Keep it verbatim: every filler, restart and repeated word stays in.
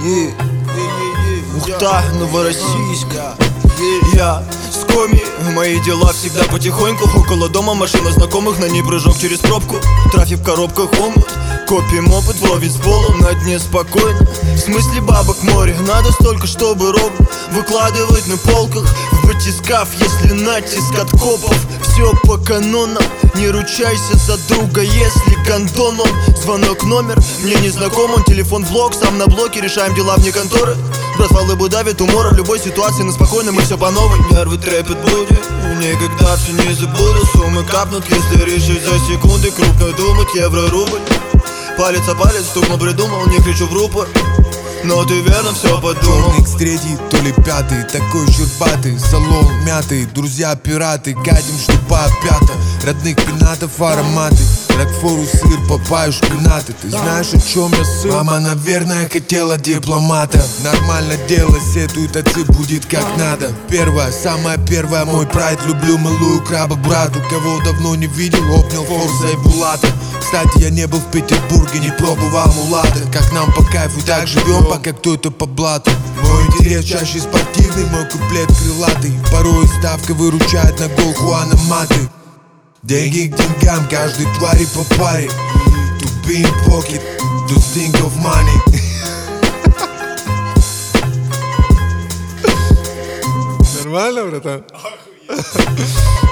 Ухта, Новороссийск. Я с коми, мои дела всегда потихоньку. Около дома машина знакомых, на ней прыжок через пробку. Трафик в коробках омут, копим опыт, ловит с пола на дне спокойно. В смысле бабок море, надо столько, чтобы ровно выкладывать на полках. В батискаф, если натиск от копов. Все по канонам, не ручайся за друга, если кондон он. Звонок номер, мне не знаком он, телефон влог, сам на блоке, решаем дела вне конторы. Братва лыбу давит умора, в любой ситуации, но спокойно мы все по новой. Нервы трепет будет, никогда все не забуду. Суммы капнут, если решить за секунды крупно думать. Евро, рубль, палец о палец стукнул, придумал, не кричу в рупор, но ты верно все подумал. Икс третий, то ли пятый, такой щербатый, салон мятый, друзья пираты, гадим, что по пята. Родных пенатов ароматы, рокфору сыр, папаю шпинаты. Ты знаешь, о чем я сын? Мама, наверное, хотела дипломата. Нормально дело, сетует, отцы будет как надо. Первая, самая первая, мой прайд. Люблю малую краба брату, кого давно не видел, обнял Форза и Булата. Кстати, я не был в Петербурге, не пробовал мулата. Как нам по кайфу, так живем, пока кто-то по блату. Мой интерес чаще спортивный, мой куплет крылатый. Порой ставка выручает на гол Хуана Маты. Деньги к деньгам, каждой твари по паре. To be in pocket, to think of money. Нормально, братан?